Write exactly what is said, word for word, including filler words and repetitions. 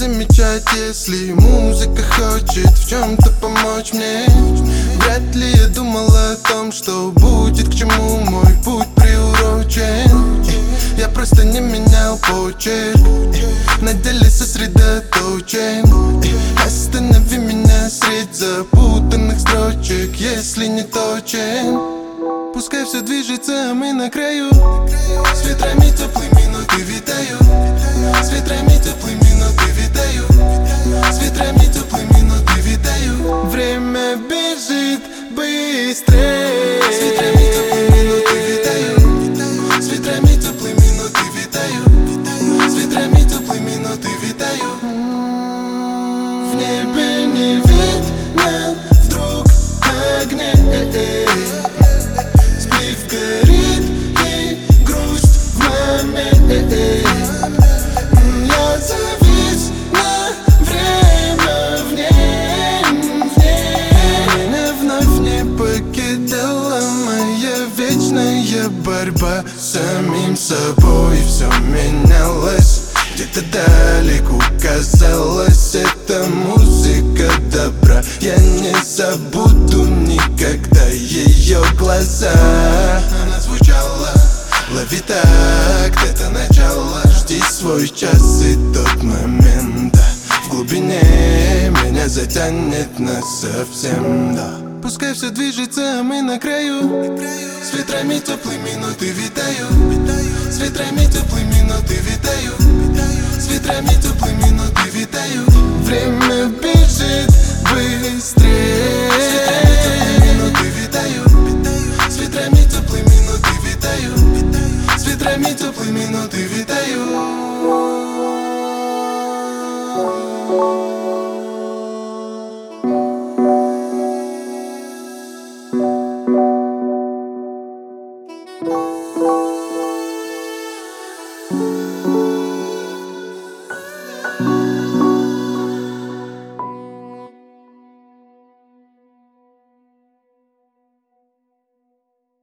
замечать, если музыка хочет в чем-то помочь мне. Вряд ли я думал о том, что будет, к чему мой путь приурочен. Я просто не менял почерк, на деле сосредоточен. Останови меня средь запутанных строчек, если не точен. Пускай все движется, а мы на краю. С ветрами теплыми ноты витаю. С ветрами теплыми ноты витаю. С ветрами теплыми ноты витаю. Время бежит быстрее. С ветрами теплыми ноты витаю. С ветрами теплыми ноты витаю. С ветрами теплыми ноты витаю. В небе не видно вдруг огня. Горит и грусть в момент. Я завис на время в ней, в ней. Меня вновь не покидала моя вечная борьба с самим собой. Все менялось, где-то далеко казалось, это музыка добра. Я не забуду никогда ее глаза. Она звучала, лови так, это начало. Жди свой час и тот момент, да. В глубине меня затянет насовсем, да. Пускай все движется, а мы на краю. С ветрами теплыми ноты витаю. С ветрами теплыми ноты витаю. С ветрами теплыми ноты витаю. Время бежит быстрее.